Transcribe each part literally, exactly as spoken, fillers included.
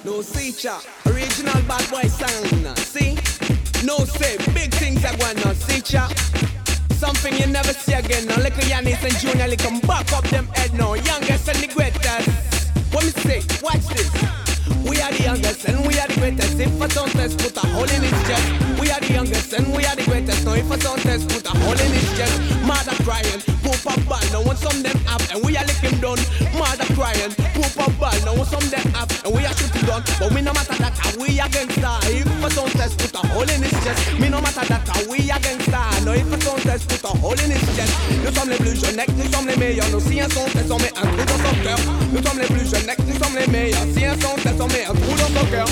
No feature, original bad boy sound. See? No say, big things are going on. See cha? Something you never see again. Now little Yanis and Junior, they come back up them head now. Youngest and the greatest. What me say? Watch this. We are the youngest and we are the greatest. If a son test, put a hole in his chest. We are the youngest and we are the greatest. Now if a son test, put a hole in his chest. Mother crying, poop up ball. Now when some them up and we are lick him down. Mother crying, poop up ball. Now when some them up and we are shooting down. But we no matter that how we against that. If a son test, put a hole in his chest. Me no matter that how we against that. Now if a son test, put a hole in his chest. Nous sommes les plus jeunes, nous sommes les meilleurs. Nous si un son test, on met un trou dans son cœur. Nous sommes les plus jeunes, nous sommes les meilleurs. Si un son test, on met un trou dans son cœur.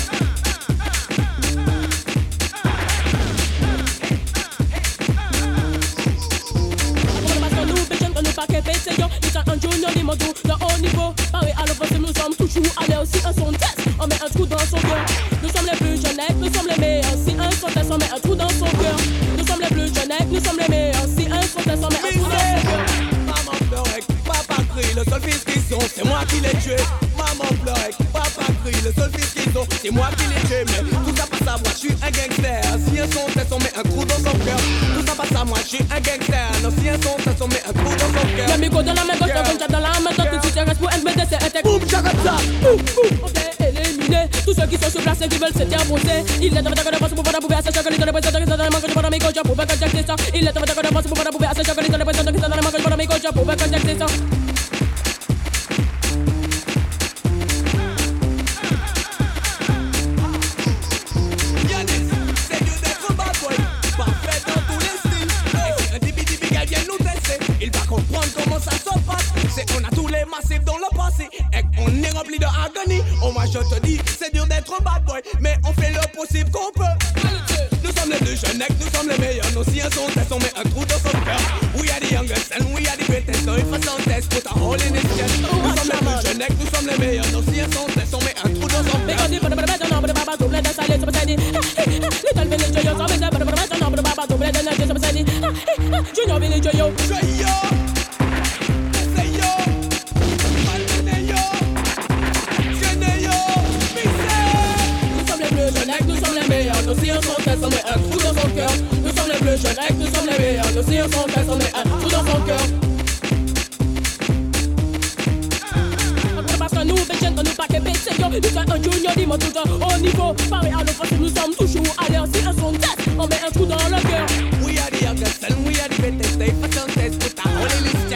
Junior, les motos de haut niveau. Pareil à l'offensive, nous sommes toujours à l'air. Si un son test, on met un trou dans son cœur. Nous sommes les plus jeunes, nous sommes les meilleurs. Si un son test, on met un trou dans son cœur. Nous sommes les plus jeunes, nous sommes les meilleurs. Si un son test, on met un trou dans son cœur. Maman pleurait, papa crie, le seul fils qu'ils ont, c'est moi qui l'ai tué. Maman pleurait, papa crie, le seul fils qu'ils ont, c'est moi qui l'ai tué. Mais tout ça passe à moi, je suis un gangster. Si un son test, on met un trou dans son cœur. Tout ça passe à moi, je suis un gangster. Non, si un son test, on met un trou dans son cœur. L'amigo dans la main gauche, comme dans la main droite, tout de suite, reste pour M B D, c'est un tech. Boum, chakata, boum, boum. On s'est éliminé. Tous ceux qui sont sur place et qui veulent se déposer. Il est temps de faire pour pouvoir bouger à ce choc, les donner présents, les donner manque de mon ami, coach, pour faire contacter ça. Il est temps de faire pour pouvoir bouger à ce choc, les donner présents, les donner manque de mon ami, coach, pour faire contacter ça. On a tous les massifs dans le passé et on est rempli de agonie. Oh moi je te dis, c'est dur d'être un bad boy, mais on fait le possible qu'on peut. Nous sommes les plus jeunes, nous sommes les meilleurs. Nos si un son test, on met un trou dans son cœur. We are the youngest and we are the greatest. So if a son test, put a hole in his chest. Nous sommes les plus jeunes, nous sommes les meilleurs. Nos si un son test, on met un trou dans son cœur. Junior Billy Joyo. Nous si un son test, on met un trou dans son cœur. Nous sommes les plus jeunes, nous sommes les meilleurs. Nous si un son test, on met un trou dans son cœur. Parce que nous, Béchen, nous pas que Béchen, nous sommes un junior, dis-moi tout au niveau. Pareil à l'offensive, nous sommes toujours à l'air. Si un son test, on met un trou dans le cœur. We are the youngest and we are the greatest. If a son test, put a hole in his